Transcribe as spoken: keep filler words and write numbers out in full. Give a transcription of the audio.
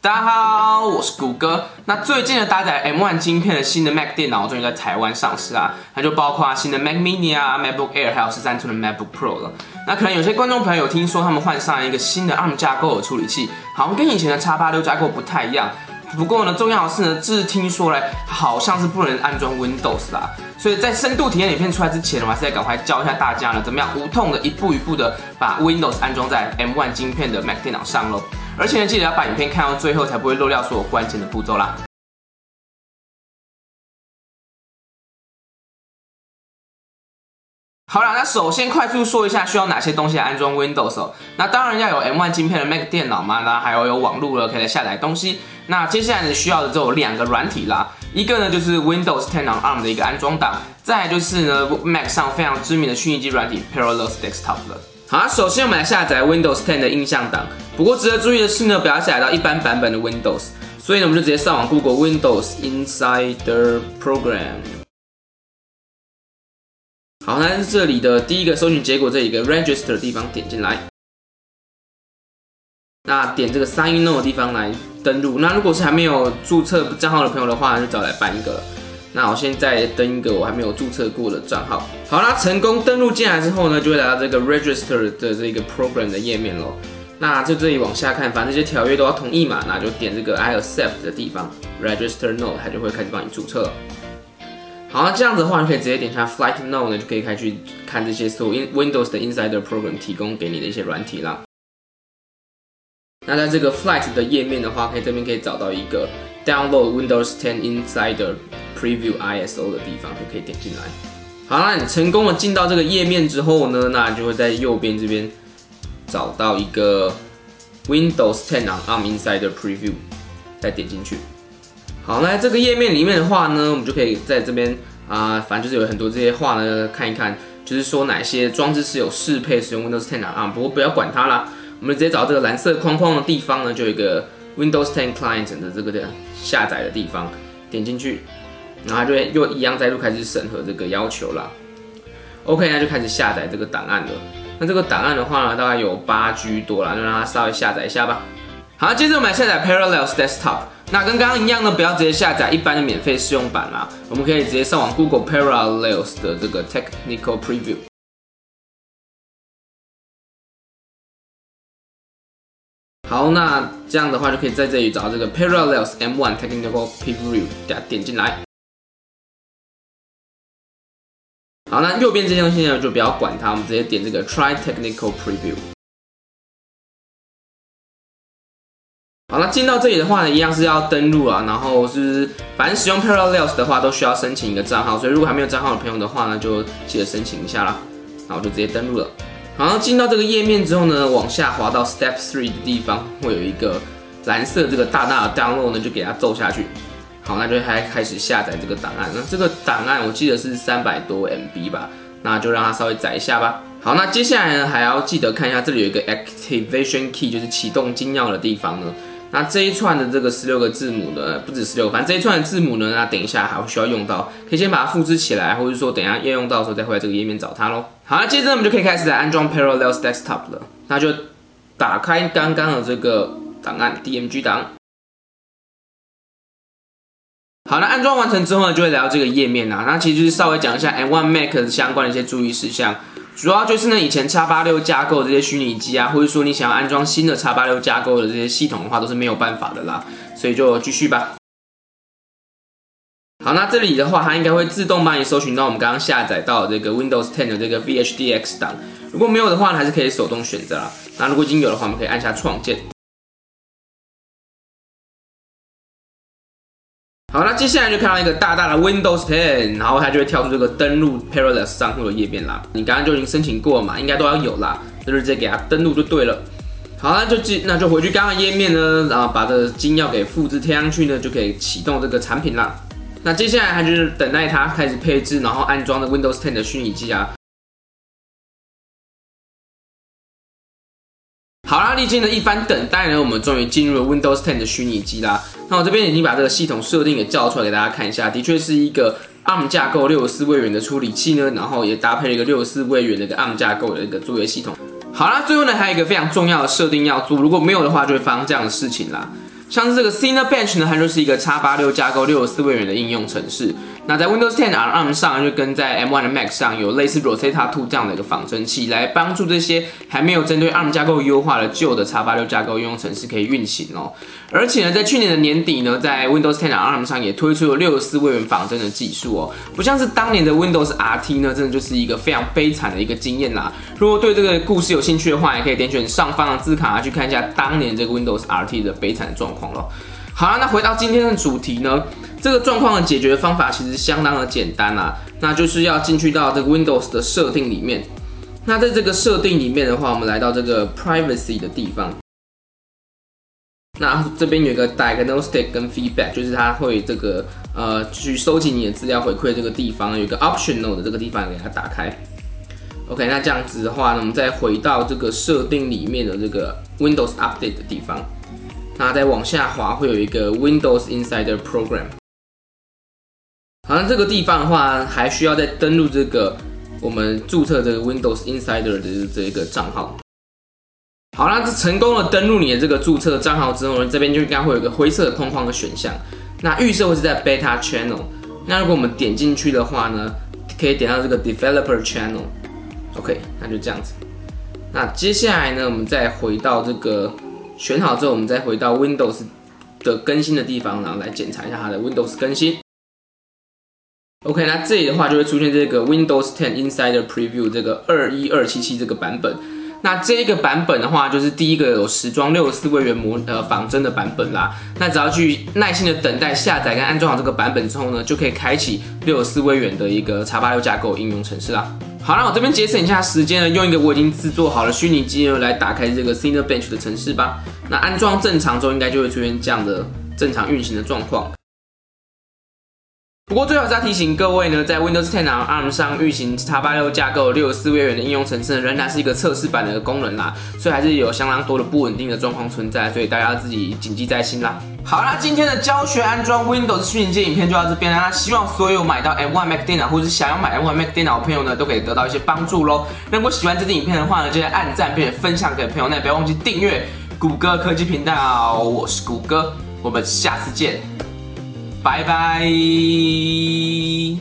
大家好，我是谷歌。那最近呢，搭载 M 一 晶片的新的 Mac 电脑终于在台湾上市啊，它就包括新的 Mac Mini 啊、MacBook Air， 还有十三寸的 MacBook Pro 了。那可能有些观众朋友有听说他们换上了一个新的 A R M 架构的处理器，好像跟以前的 X 八六 架构不太一样。不过呢，重要的是呢，这是听说嘞，好像是不能安装 Windows 啦。所以在深度体验影片出来之前，我还是得赶快教一下大家呢，怎么样无痛的一步一步的把 Windows 安装在 M 一 晶片的 Mac 电脑上咯。而且呢，记得要把影片看到最后，才不会漏掉所有关键的步骤啦。好啦，那首先快速说一下需要哪些东西来安装 Windows 哦。那当然要有 M 一 晶片的 Mac 电脑嘛，那还有有网络了，可以来下载东西。那接下来呢，需要的只有两个软体啦，一个呢就是 Windows 十 on A R M 的一个安装档，再来就是呢 Mac 上非常知名的虚拟机软体 Parallels Desktop 了。好，首先我们来下载 Windows 十的印象档。不过值得注意的是呢，不要下载到一般版本的 Windows， 所以呢我们就直接上网 Google Windows Insider Program。好，那是这里的第一个搜寻结果，这里一个 Register 的地方点进来，那点这个 Sign In Now 的地方来登录。那如果是还没有注册账号的朋友的话，就找来办一个了。那我现在登一个我还没有注册过的账号。好啦，成功登录进来之后呢，就会来到这个 Register 的这个 Program 的页面咯。那就这里往下看，反正这些条约都要同意嘛，那就点这个 I accept 的地方 ，Register Now， 它就会开始帮你注册了。好，那这样子的话，你可以直接点下 Flight Now 呢，就可以开始去看这些所有 Windows 的 Insider Program 提供给你的一些软体啦。那在这个 Flight 的页面的话，可以这边可以找到一个 Download Windows 十 Insider Preview I S O 的地方，就可以点进来。好，那你成功的进到这个页面之后呢，那你就会在右边这边找到一个 Windows 十 on A R M Insider Preview， 再点进去。好，那在这个页面里面的话呢，我们就可以在这边啊、呃，反正就是有很多这些话呢，看一看，就是说哪些装置是有适配使用 Windows 十 on A R M， 不过不要管它啦，我们直接找这个蓝色框框的地方呢，就有一个 Windows 十 Client 的这个的下载的地方，点进去，然后它就会又一样再度开始审核这个要求啦。OK， 那就开始下载这个档案了。那这个档案的话呢，大概有八 G 多啦，就让它稍微下载一下吧。好，接着我们来下载 Parallels Desktop。那跟刚刚一样呢，不要直接下载一般的免费试用版啦，我们可以直接上网 Google Parallels 的这个 Technical Preview。好，那这样的话就可以在这里找到这个 Parallels M 一 Technical Preview， 点进来。好，那右边这些东西呢，就不要管它，我们直接点这个 Try Technical Preview。好，那进到这里的话呢，一样是要登录啊，然后是反正使用 Parallels 的话，都需要申请一个账号，所以如果还没有账号的朋友的话呢，就记得申请一下啦。那我就直接登录了。好，进到这个页面之后呢，往下滑到 Step 三的地方，会有一个蓝色这个大大的 Download 呢，就给它揍下去。好，那就开开始下载这个档案。那这个档案我记得是三百多 M B 吧，那就让它稍微载一下吧。好，那接下来呢，还要记得看一下这里有一个 Activation Key， 就是启动金钥的地方呢。那这一串的这个十六个字母呢，不止十六个，反正这一串的字母呢，那等一下还会需要用到，可以先把它复制起来，或者说等一下要用到的时候再回来这个页面找它咯。好，那接着我们就可以开始来安装 Parallels Desktop 了。那就打开刚刚的这个档案 D M G 档。好，那安装完成之后呢，就会来到这个页面啦。那其实就是稍微讲一下 M 一 Mac 相关的一些注意事项。主要就是呢，以前 X 八六 架构的这些虚拟机啊，或者说你想要安装新的 X 八六 架构的这些系统的话，都是没有办法的啦。所以就继续吧。好，那这里的话，它应该会自动帮你搜寻到我们刚刚下载到的这个 Windows 十的这个 V H D X 档。如果没有的话呢，还是可以手动选择啦。那如果已经有的话，我们可以按下创建。好，那接下来就看到一个大大的 Windows 十，然后它就会跳出这个登录 Parallels 账户的页面啦。你刚刚就已经申请过了嘛，应该都要有啦，就是直接给它登录就对了。好，那就那就回去刚刚的页面呢，然后把这个金钥给复制贴上去呢，就可以启动这个产品啦。那接下来它就是等待它开始配置，然后安装的 Windows 十的虚拟机啊。好啦，历经了一番等待呢，我们终于进入了 Windows 十的虚拟机啦。那我这边已经把这个系统设定给叫出来给大家看一下，的确是一个 A R M 架构六十四位元的处理器呢，然后也搭配了一个六十四位元的一个 A R M 架构的一个作业系统。好啦，最后呢还有一个非常重要的设定要做，如果没有的话就会发生这样的事情啦。 像是这个 Cinebench 呢，它就是一个 x 八六架构六十四位元的应用程式。那在 Windows 十 on ARM 上，就跟在 M 一 的 Mac 上有类似 Rosetta 二这样的一个仿真器，来帮助这些还没有针对 ARM 架构优化的旧的 x 八六架构应用程式可以运行哦。而且呢，在去年的年底呢，在 Windows 十 on ARM 上也推出了六十四位元仿真的技术哦。不像是当年的 Windows R T 呢，真的就是一个非常悲惨的一个经验啦。如果对这个故事有兴趣的话，也可以点选上方的字卡去看一下当年这个 Windows R T 的悲惨的状况咯。好了，那回到今天的主题呢，这个状况的解决方法其实相当的简单啦，那就是要进去到这个 Windows 的设定里面。那在这个设定里面的话，我们来到这个 Privacy 的地方。那这边有一个 Diagnostic 跟 Feedback， 就是它会这个呃去收集你的资料回馈这个地方有一个 Optional 的这个地方给它打开。OK， 那这样子的话呢，我们再回到这个设定里面的这个 Windows Update 的地方。那再往下滑会有一个 Windows Insider Program。好像这个地方的话，还需要再登录这个我们注册这个 Windows Insider 的这个账号。好，那成功的登录你的这个注册账号之后呢，这边就应该会有一个灰色的框框的选项。那预设会是在 Beta Channel。那如果我们点进去的话呢，可以点到这个 Developer Channel。OK， 那就这样子。那接下来呢，我们再回到这个。选好之后，我们再回到 Windows 的更新的地方，然后来检查一下它的 Windows 更新。OK， 那这里的话就会出现这个 Windows 十 Insider Preview 这个二一二七七这个版本。那这个版本的话，就是第一个有实装六十四位元模呃仿真的版本啦。那只要去耐心的等待下载跟安装好这个版本之后呢，就可以开启六十四位元的一个 x 八六架构应用程式啦。好，那我这边节省一下时间呢，用一个我已经制作好的虚拟机呢来打开这个 Cinebench 的程式吧。那安装正常之后，应该就会出现这样的正常运行的状况。不过最后还是要提醒各位呢，在 Windows 十 on ARM 上运行 x 八六架构六十四位元的应用程式，仍然是一个测试版的功能啦，所以还是有相当多的不稳定的状况存在，所以大家要自己谨记在心啦。好啦，今天的教学安装 Windows 虚拟机影片就到这边啦。那希望所有买到 M 一 Mac 电脑或者想要买 M 一 Mac 电脑的朋友呢，都可以得到一些帮助咯。如果喜欢这支影片的话呢，记得按赞并且分享给朋友，那也不要忘记订阅谷歌科技频道。我是谷歌，我们下次见。拜拜。